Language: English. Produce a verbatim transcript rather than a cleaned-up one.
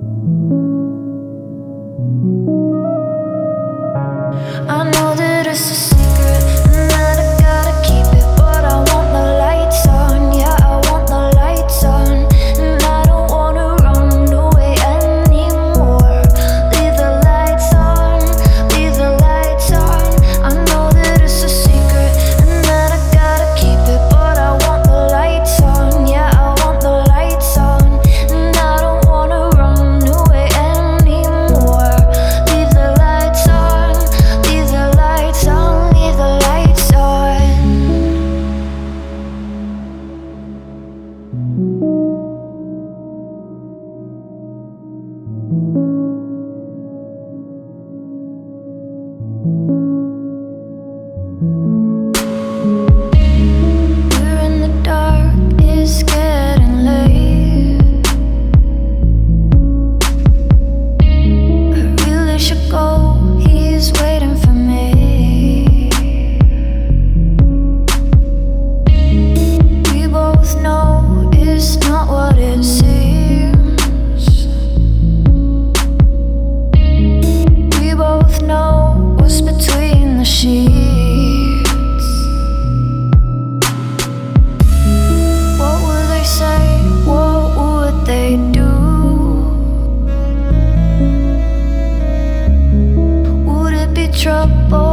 I know that it's a secret and that I gotta keep it, but I want the lights on, yeah, I want the lights on. And I don't wanna run away anymore. Leave the lights on, leave the lights on. I know that it's a secret and that I gotta keep it, but I want the lights on, yeah, I want the lights on. And I don't wanna run away anymore. Leave the lights on, leave the lights on, leave the lights on. We're in the dark, it's getting late. I really should go, he's waiting for me. We both know it's not what it seems. We both know what's between the sheets. What would they say? What would they do? Would it be trouble